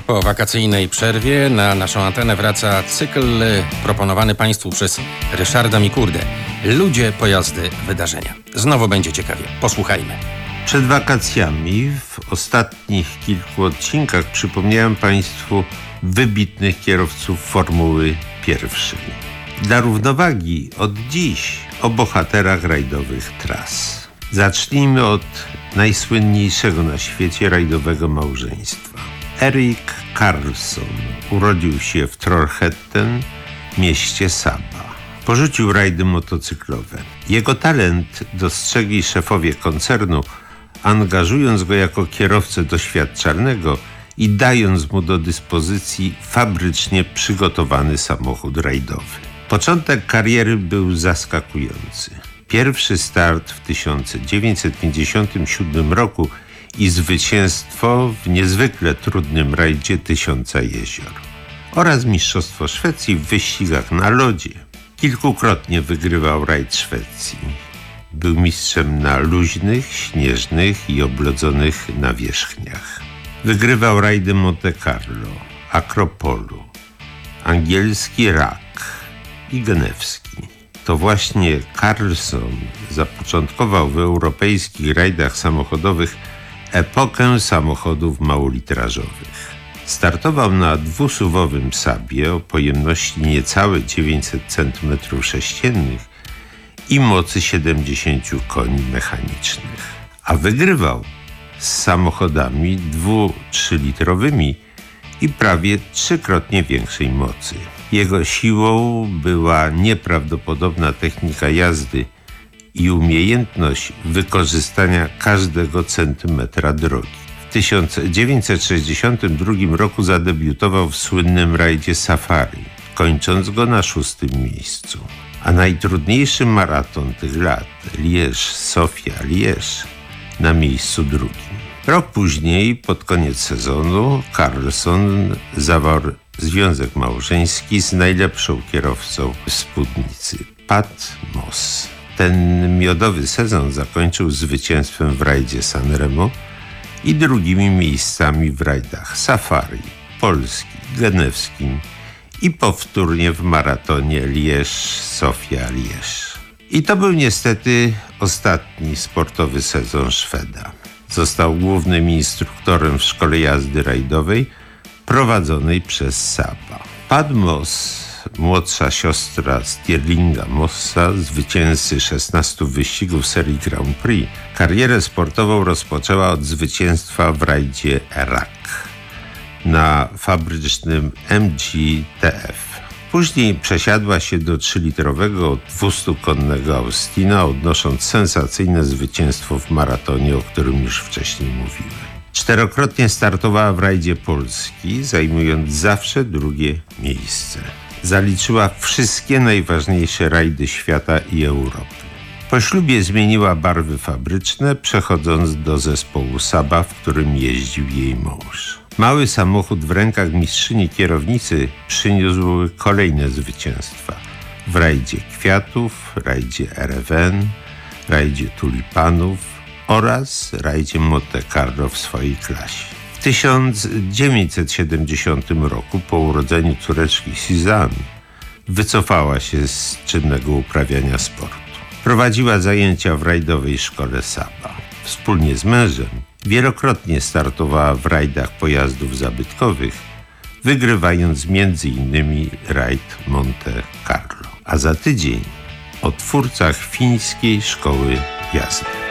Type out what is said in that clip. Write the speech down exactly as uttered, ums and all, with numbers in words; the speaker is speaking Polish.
Po wakacyjnej przerwie na naszą antenę wraca cykl proponowany Państwu przez Ryszarda Mikurdę. Ludzie, pojazdy, wydarzenia. Znowu będzie ciekawie. Posłuchajmy. Przed wakacjami w ostatnich kilku odcinkach przypomniałem Państwu wybitnych kierowców Formuły pierwszej. Dla równowagi od dziś o bohaterach rajdowych tras. Zacznijmy od najsłynniejszego na świecie rajdowego małżeństwa. Erik Carlsson urodził się w Trollhättan, mieście Saba. Porzucił rajdy motocyklowe. Jego talent dostrzegli szefowie koncernu, angażując go jako kierowcę doświadczalnego i dając mu do dyspozycji fabrycznie przygotowany samochód rajdowy. Początek kariery był zaskakujący. Pierwszy start w tysiąc dziewięćset pięćdziesiątym siódmym roku i zwycięstwo w niezwykle trudnym rajdzie Tysiąca Jezior oraz Mistrzostwo Szwecji w wyścigach na lodzie. Kilkukrotnie wygrywał rajd Szwecji. Był mistrzem na luźnych, śnieżnych i oblodzonych nawierzchniach. Wygrywał rajdy Monte Carlo, Akropolu, angielski Rak i genewski. To właśnie Carlsson zapoczątkował w europejskich rajdach samochodowych epokę samochodów małolitrażowych. Startował na dwusuwowym Sabie o pojemności niecałe dziewięćset centymetrów sześciennych i mocy siedemdziesiąt koni mechanicznych, a wygrywał z samochodami dwu-trzylitrowymi i prawie trzykrotnie większej mocy. Jego siłą była nieprawdopodobna technika jazdy i umiejętność wykorzystania każdego centymetra drogi. W tysiąc dziewięćset sześćdziesiątym drugim roku zadebiutował w słynnym rajdzie Safari, kończąc go na szóstym miejscu. A najtrudniejszy maraton tych lat, Liège-Sofia-Liège, na miejscu drugim. Rok później, pod koniec sezonu, Carlsson zawarł związek małżeński z najlepszą kierowcą w spódnicy, Pat Moss. Ten miodowy sezon zakończył zwycięstwem w rajdzie Sanremo i drugimi miejscami w rajdach Safari, Polski, Genewskim i powtórnie w maratonie Liège-Sofia-Liège. I to był niestety ostatni sportowy sezon Szweda. Został głównym instruktorem w szkole jazdy rajdowej prowadzonej przez Saba. Pat Moss, młodsza siostra Stirlinga Mossa, zwycięzcy szesnastu wyścigów serii Grand Prix, karierę sportową rozpoczęła od zwycięstwa w rajdzie Rak na fabrycznym M G T F. Później przesiadła się do trzylitrowego dwustukonnego Austina, odnosząc sensacyjne zwycięstwo w maratonie, o którym już wcześniej mówiłem. Czterokrotnie startowała w rajdzie Polski, zajmując zawsze drugie miejsce. Zaliczyła wszystkie najważniejsze rajdy świata i Europy. Po ślubie zmieniła barwy fabryczne, przechodząc do zespołu Saba, w którym jeździł jej mąż. Mały samochód w rękach mistrzyni kierownicy przyniósł kolejne zwycięstwa w rajdzie Kwiatów, rajdzie R F N, rajdzie Tulipanów oraz rajdzie Monte Carlo w swojej klasie. W tysiąc dziewięćset siedemdziesiątym roku, po urodzeniu córeczki Suzanne, wycofała się z czynnego uprawiania sportu. Prowadziła zajęcia w rajdowej szkole Saba. Wspólnie z mężem wielokrotnie startowała w rajdach pojazdów zabytkowych, wygrywając między innymi rajd Monte Carlo. A za tydzień o twórcach fińskiej szkoły jazdy.